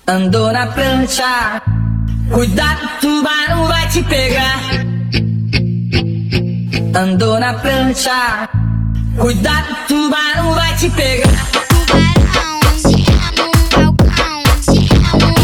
Andou na prancha, cuidado, tubarão vai te pegar. Andou na prancha, cuidado, tubarão vai te pegar. Tubarão, te amo, falcão, te amo,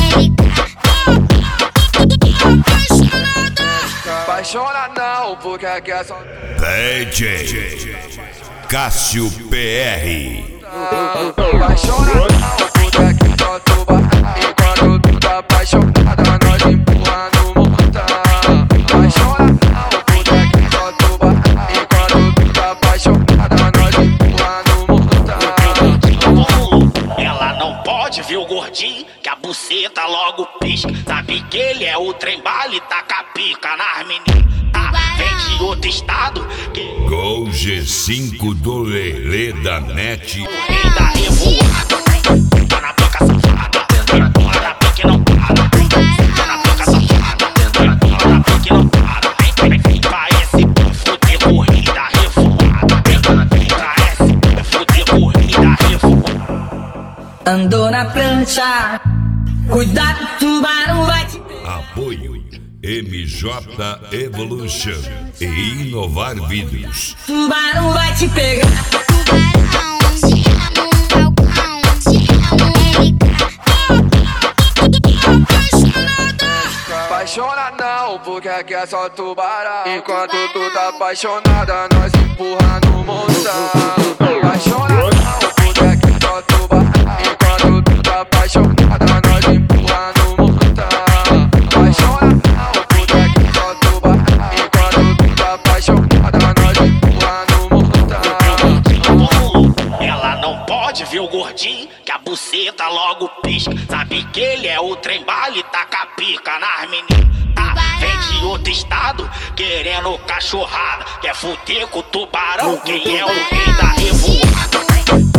apaixonada. Apaixona não, porque aqui é só DJ Cássio PR. apaixona não, porque aqui é só tubarão. Enquanto tu tá apaixonada, nós empurra no montão. Apaixona não, porque aqui é só tubarão. Enquanto tu tá apaixonada, nós empurra no montão. Ela não pode ver o gordinho, que a buceta logo pisca. Sabe que ele é o trem-bala, taca a pica nas meninas. Vem de outro estado, que Gol G5 do Lelê da NET. rei da revoada. Tá na pica safada, tá na pique não para. Tá na pica safada, tá na pique não para. Vem pra esse fuder com o rei da revoada. Vem pra esse fuder com o rei da revoada. Andou na prancha, cuidado, tubarão vai te pegar. Apoio MJ Evolution e Inovar Vídeos. Tubarão vai te pegar. Tubarão, te amo, falcão, te amo, apaixonada. Apaixona não, porque aqui é só tubarão. Enquanto tu tá apaixonada, nós empurra no montão. Apaixona não, porque aqui é só tubarão. Enquanto tu tá apaixonada, nós empurra no montão. Apaixona não, porque aqui é só tubarão. Enquanto tu tá apaixonada, nós empurra no montão. Ela não pode ver o gordinho, que a buceta logo pisca. Sabe que ele é o trem-bala e taca a pica nas meninas. Vem de outro estado, querendo cachorrada. Quer fuder com o tubarão, quem é o rei da revoada.